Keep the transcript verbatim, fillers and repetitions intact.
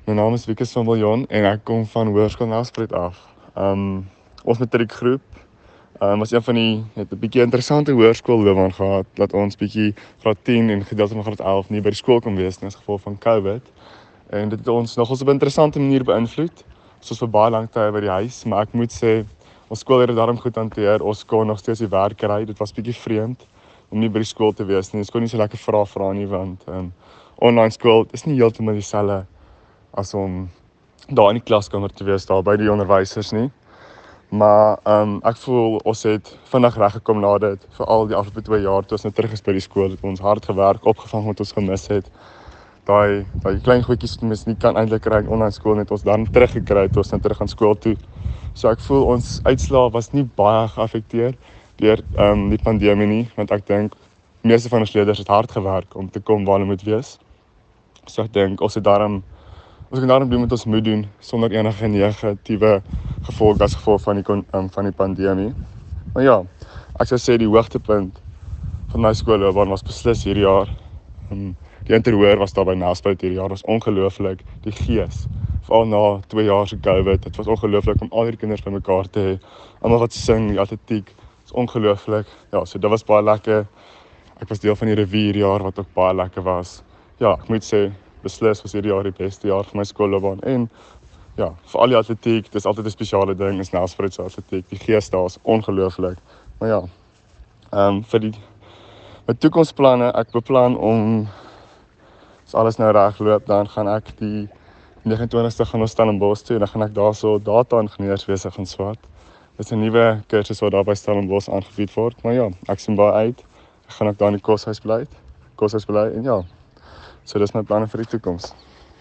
My naam is Wikus van Viljoen en ek kom van Hoërskool Nelspruit af. Um, ons matriekgroep um, was een van die, het 'n bietjie interessante hoërskoolloopbaan gehad, dat ons bietjie graad tien en gedeelte van graad elf nie by die skool kon wees nie as gevolg van COVID. En dit het ons nogals op 'n interessante manier beïnvloed. Ons was vir baie lank tye by die huis, maar ek moet sê, ons skool het dit daarom goed hanteer. Ons kon nog steeds die werk kry. Dit was bietjie vreemd om nie by die skool te wees nie. Ons kon nie so lekker vra vra nie, want um, online skool is nie heeltemal dieselfde as om daar in die klaskamer te wees, daar by die onderwysers nie. Maar um, ek voel ons het vinnig reggekom na dit, veral die afgelope twee jaar toe ons nou terug is by die skool, het ons hard gewerk, opgevang wat ons gemis het. Daai daai klein goedjies wat mens nie kan eintlik kry in online skool, het ons dan teruggekry toe ons nou terug aan skool toe. So ek voel ons uitslae was nie baie geaffekteer deur um, die pandemie nie, want ek dink meeste van ons leerders het hard gewerk om te kom waar hulle moet wees. So ek dink ons het daarom Ons kan daarom doen wat ons moet doen, sonder enige negatiewe gevolge as gevolg van die, um, van die pandemie. Maar ja, ek sou sê die hoogtepunt van my skoolloopbaan was beslis hierdie jaar. Um, die interhoor was daar by Nelspruit hierdie jaar, was ongelooflik. Die gees, veral na twee jaar se COVID, dit was ongelooflik om al die kinders by mekaar te hê. Almal wat sing, die atletiek, is ongelooflik. Ja, so dit was baie lekker. Ek was deel van die revue hierdie jaar wat ook baie lekker was. Ja, ek moet sê, beslis was hierdie jaar die beste jaar vir my skoolloopbaan en ja, vir al die atletiek, dis altyd 'n spesiale ding, is Nelspruit se atletiek. Die gees daar is ongelooflik. Maar ja, ehm um, vir die my toekomsplanne, ek beplan om as alles nou reg loop, dan gaan ek die negenentwintigste gaan ons Stellenbosch toe en dan gaan ek daarso data ingenieurswese gaan swat. Dit is 'n nuwe kursus wat daar by Stellenbosch aangebied word. Maar ja, ek sien baie uit. Ek gaan ook daar in die koshuis bly, koshuis bly en ja. So dis my planne vir die toekoms.